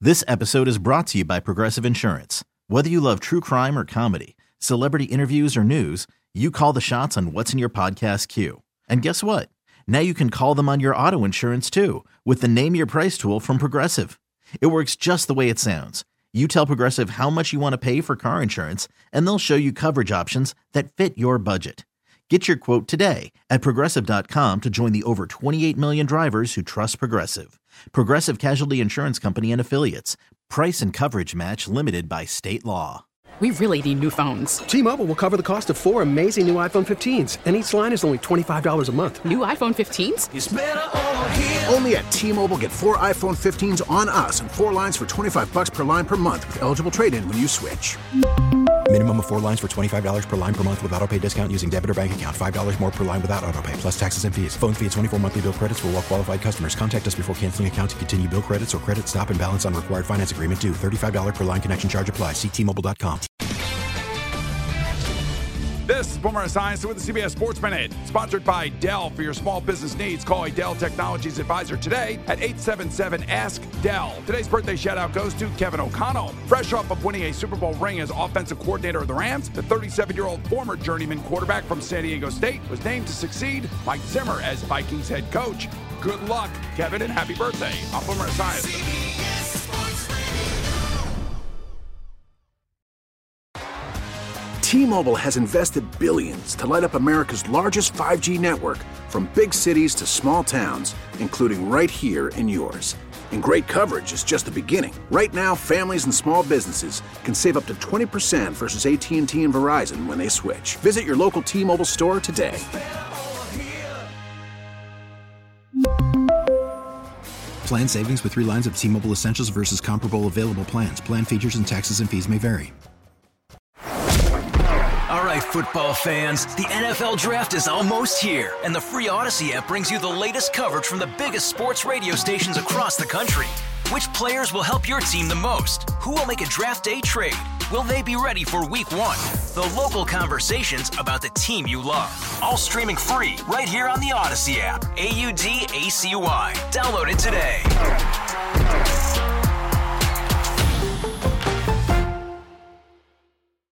This episode is brought to you by Progressive Insurance. Whether you love true crime or comedy, celebrity interviews or news, you call the shots on what's in your podcast queue. And guess what? Now you can call them on your auto insurance too with the Name Your Price tool from Progressive. It works just the way it sounds. You tell Progressive how much you want to pay for car insurance, and they'll show you coverage options that fit your budget. Get your quote today at Progressive.com to join the over 28 million drivers who trust Progressive. Progressive Casualty Insurance Company and Affiliates. Price and coverage match limited by state law. We really need new phones. T-Mobile will cover the cost of 4 amazing new iPhone 15s, and each line is only $25 a month. New iPhone 15s? It's better over here. Only at T-Mobile, get 4 iPhone 15s on us and 4 lines for $25 per line per month with eligible trade-in when you switch. Minimum of 4 lines for $25 per line per month with autopay discount using debit or bank account. $5 more per line without autopay, plus taxes and fees. Phone fee at 24 monthly bill credits for well-qualified customers. Contact us before canceling account to continue bill credits or credit stop and balance on required finance agreement due. $35 per line connection charge applies. See T-Mobile.com. This is Boomer Esiason with the CBS Sports Minute, sponsored by Dell. For your small business needs, call a Dell Technologies advisor today at 877-ASK-DELL. Today's birthday shout-out goes to Kevin O'Connell. Fresh off of winning a Super Bowl ring as offensive coordinator of the Rams, the 37-year-old former journeyman quarterback from San Diego State was named to succeed Mike Zimmer as Vikings head coach. Good luck, Kevin, and happy birthday. I'm Boomer Esiason. T-Mobile has invested billions to light up America's largest 5G network, from big cities to small towns, including right here in yours. And great coverage is just the beginning. Right now, families and small businesses can save up to 20% versus AT&T and Verizon when they switch. Visit your local T-Mobile store today. Plan savings with 3 lines of T-Mobile Essentials versus comparable available plans. Plan features and taxes and fees may vary. All right, football fans, the NFL Draft is almost here, and the free Odyssey app brings you the latest coverage from the biggest sports radio stations across the country. Which players will help your team the most? Who will make a draft day trade? Will they be ready for week 1? The local conversations about the team you love. All streaming free right here on the Odyssey app. AUDACY. Download it today.